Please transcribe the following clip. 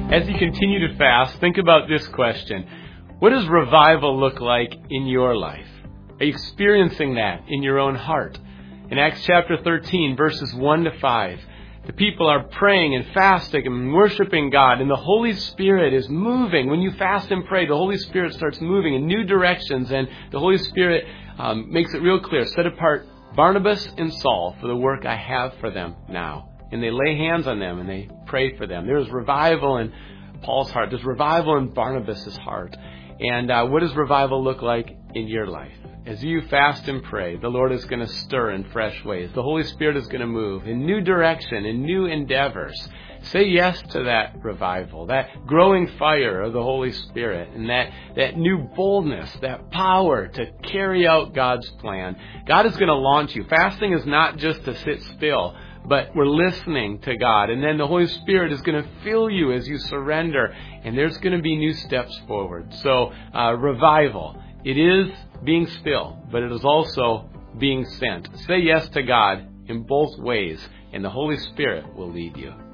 As you continue to fast, think about this question. What does revival look like in your life? Are you experiencing that in your own heart? In Acts chapter 13, verses 1 to 5, the people are praying and fasting and worshiping God, and the Holy Spirit is moving. When you fast and pray, the Holy Spirit starts moving in new directions, and the Holy Spirit makes it real clear. Set apart Barnabas and Saul for the work I have for them now. And they lay hands on them and they pray for them. There's revival in Paul's heart. There's revival in Barnabas' heart. And what does revival look like in your life? As you fast and pray, the Lord is going to stir in fresh ways. The Holy Spirit is going to move in new direction, in new endeavors. Say yes to that revival, that growing fire of the Holy Spirit, and that new boldness, that power to carry out God's plan. God is going to launch you. Fasting is not just to sit still, but we're listening to God. And then the Holy Spirit is going to fill you as you surrender. And there's going to be new steps forward. So revival, it is being still, but it is also being sent. Say yes to God in both ways, and the Holy Spirit will lead you.